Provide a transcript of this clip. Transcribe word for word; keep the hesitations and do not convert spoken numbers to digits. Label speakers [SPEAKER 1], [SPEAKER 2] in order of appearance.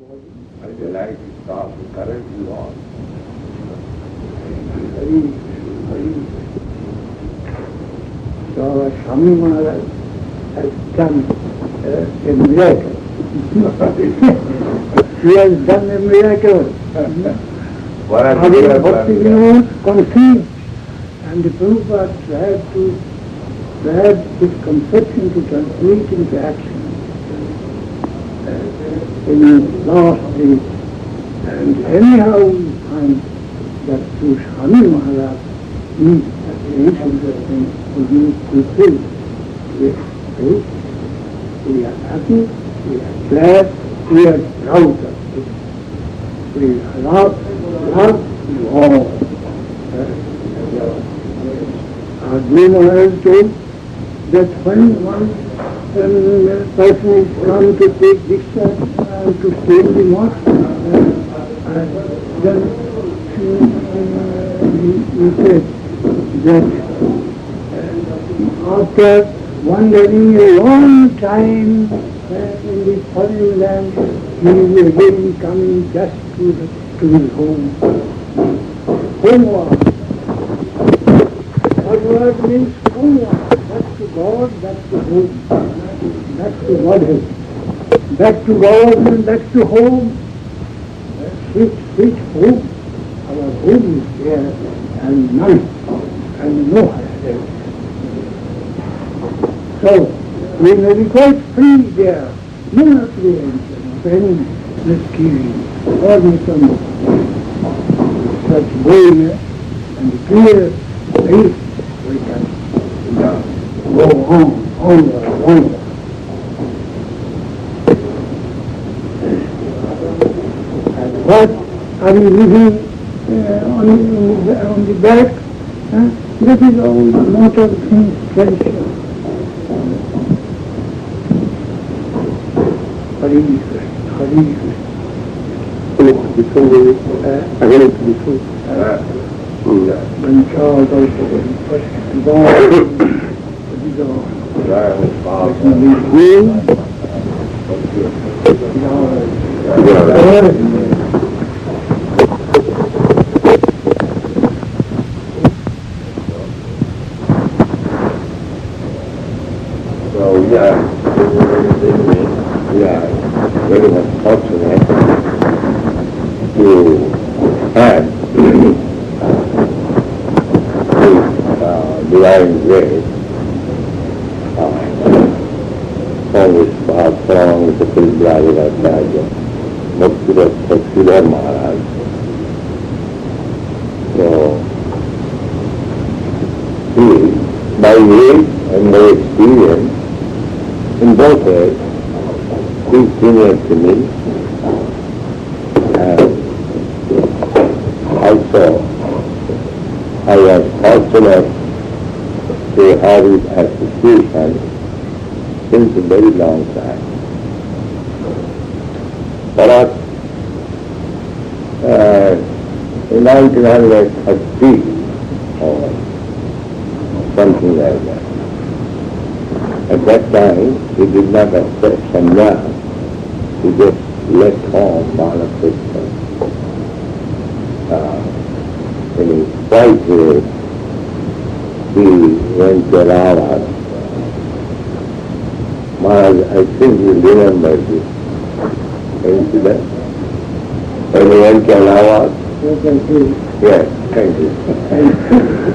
[SPEAKER 1] I like to stop the current you want.
[SPEAKER 2] Very, very. So Swami Maharaj has done uh, a miracle. He has done a miracle. Having Bhakti Vinod conceived, and the Prabhupada had to had his conception to translate into action uh, in the last days. And anyhow we find that through Swami Maharaj, these aspirations of things will be fulfilled. We are happy, we are happy, we are glad, we are proud of it. We love, love you all. Our Guru Maharaj told that when one um, person is come to take Diksha and to stay in the mosque, uh, then uh, he, he said that uh, after wandering a long time uh, in the foreign land, he is again coming just to, the, to his home. Homework. That word means homework. Back to God, back to home. Back to Godhead. Back to God and back to home. Sweet, sweet home. Our home is there and none, and no higher. So, we may be quite free there. No apprehension of any misgiving or misunderstanding. Such boldness and clear faith we can go on, onward, onward. And what are we living uh, on, on, the, on the back? Huh? That is all not of things tradition. Hari Krishna, Hari Krishna.
[SPEAKER 1] Again to be true.
[SPEAKER 2] When Charles also was born,
[SPEAKER 1] so yeah, yeah, very much fortunate to have this uh, divine grace uh, from which path along with the Pilgrimage Acharya, Bhakti Sridhar Maharaj. So, he, by age and by experience, in both ways, he's senior to me, and also I was fortunate to have his association since a very long time. But uh, in nineteen thirty or something like that, at that time he did not accept sannyas, he just left home Balakrishna. Uh, in his white robe, he went to Allahabad. Maharaj, I think you remember this incident. When he went to Allahabad?
[SPEAKER 2] Yes, I do.
[SPEAKER 1] Yes, thank you.